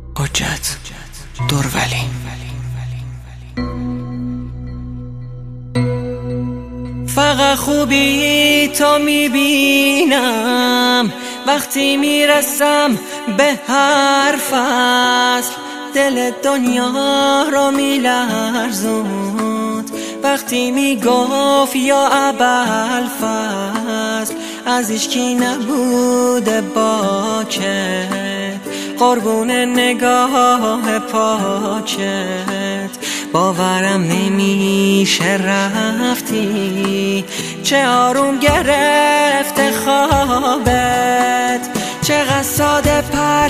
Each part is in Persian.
حجت دورولی. فقط خوبی تو میبینم وقتی میرسم به هر فصل، دل دنیا رو میلرزوند وقتی میگفت یا ابوالفضل از هیچکی نبوده باکت، قربون نگاه پاکت باورم نمیشه رفتی، چه آروم گرفته خوابت، چقدر ساده پر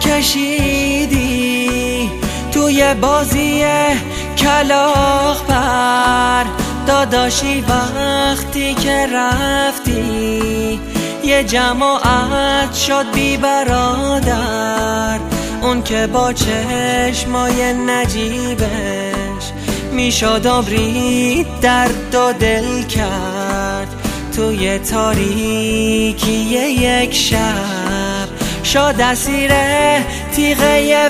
کشیدی توی بازی کلاغ پر. داداشی وقتی که رفتی یه جماعت شد بی برادر، اون که با چشمای نجیبش میشد آبری درد و دل کرد، توی تاریکی یک شب شد اسیر تیغه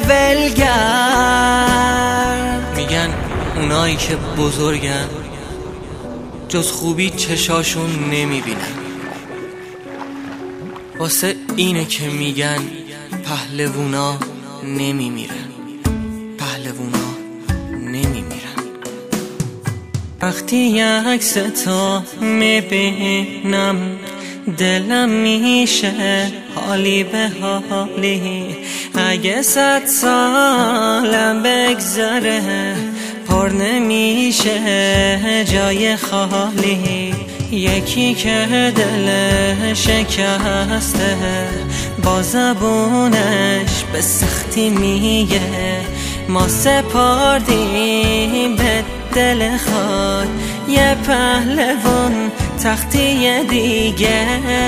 ولگرد. میگن اونایی که بزرگن جز خوبی چشاشون نمیبینن، واسه اینه که میگن پهلوونا نمیمیرن، پهلوونا نمیمیرن. وقتی عکس تو میبینم دلم میشه حالی به حالی، اگه 100 سالم بگذره پر نمیشه جای خالی. یکی که دل شکسته با زبونش به سختی میگه ما سپردیم به دل خود یه پهلوان تختی دیگه.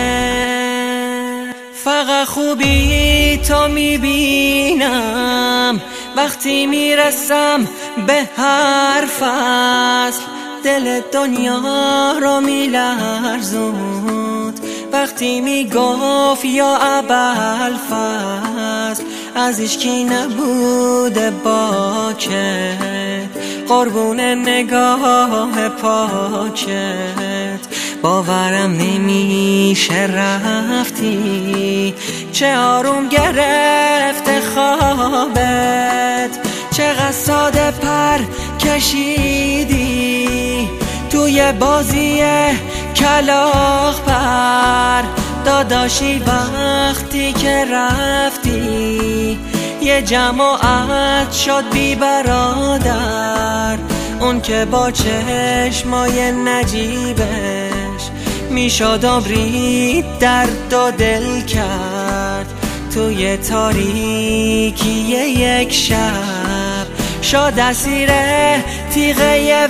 فقط خوبی تو میبینم وقتی میرسم به هر فصل، دل دنیا رو میلرزوند وقتی میگفت یا ابوالفضل از هیچکی نبوده باکت، قربون نگاه پاکت باورم نمیشه رفتی، چه آروم گرفته خوابت، چقدر ساده پر کشیدی توی بازی کلاغ پر. داداشی وقتی که رفتی یه جماعت شد بی برادر، اون که با چشمای نجیبش میشد آبری درد و دل کرد، توی تاریکی یک شب شد اسیر تیغه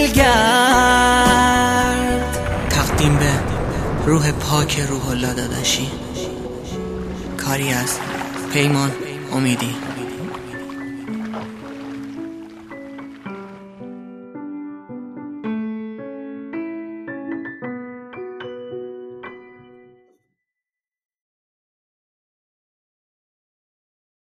ولگرد. تقدیم به روح پاک روح الله داداشی، کاری از پیمان امیدی.